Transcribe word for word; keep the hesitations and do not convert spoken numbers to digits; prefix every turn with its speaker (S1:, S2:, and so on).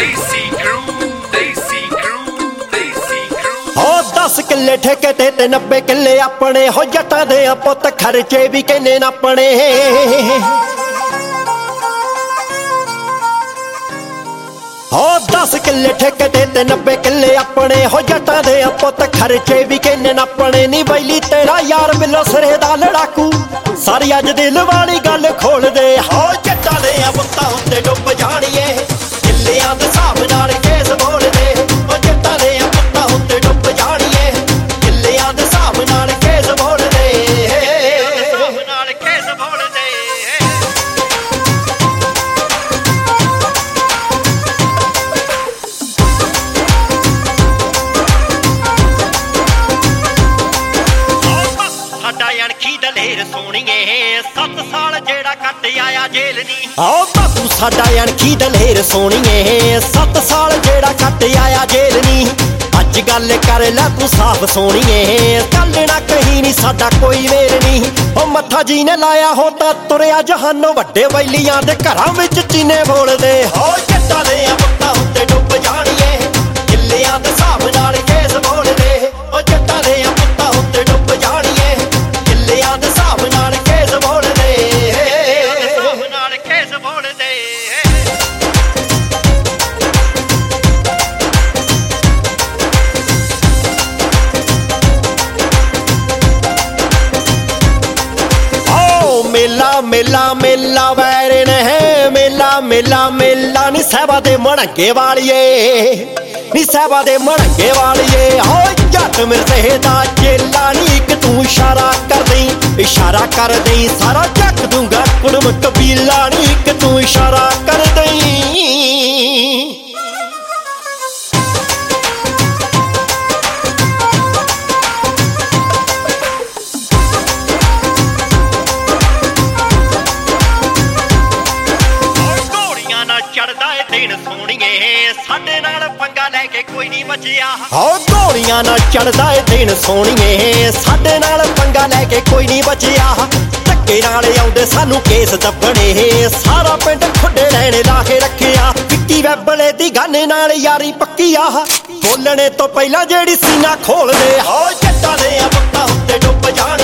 S1: दस किले ठेके ते ते नब्बे किले अपने हो जट्टां दे पुत खर्चे भी किन्ने न अपने हो दस किले ठेके ते ते नब्बे किले अपने हो जट्टां दे पुत खर्चे भी किन्ने न अपने नी बैली तेरा यार मिलो सिरे दा लड़ाकू सारी अज दिल वाली गल खोल दे हो जट्टां दे पुत्तां उत्ते डुब जाणीए किल्लियां दे हिसाब नाल केस बोल दे हो जट्टां दे पुत्तां उत्ते डुब जाणीए किल्लियां दे हिसाब नाल केस बोल दे हिसाब नाल केस बोल दे अणखी दलेर सोणीए सत्त साल जेड़ा कट आया जेल नी आओ बापू साडा अणखी दलेर सोणीए सत्त साल जेड़ा कट आया जेल नी अज गल कर लै तू साफ सोणीए कल ना कहीं नी साडा कोई वेर नी ओ मत्था जी ने लाया हो तां तुरिया जहानों वड्डे वैलियां दे घरां विच चीने बोलदे हो जट्टां दे पुत्तां उत्ते डुब जाणीए किल्लियां दे हिसाब नाल केस बोलदे ओ जट्टां दे पुत्तां उत्ते डुब जाणीए मेला मेला मेला वैर ने मेला मेला मेला नी सहबा दे मड़ंगे वालिए नी सहबा दे मड़ंगे वालिए हो जट मिर्जे दा चेला नी इक तू इशारा कर दई इशारा कर दई सारा जग दूंगा कुड़म कबीला नी इक तू इशारा कर दई चढ़दा है दिन सोणीए साडे नाल पंगा लैके कोई नहीं बचिया हो घोड़ियां नाल चढ़दा है दिन सोणीए साडे नाल पंगा लैके कोई नहीं बचिया धक्के नाल आउंदे सानू केस दब्बणे सारा पिंड खुड्डे रहने ला के रखिया विक्की वैबले दी गाने नाल यारी पक्की आ बोलने तो पहला जेड़ी सीना खोल दे हो जट्टां दे पुत्तां उत्ते डुब जाण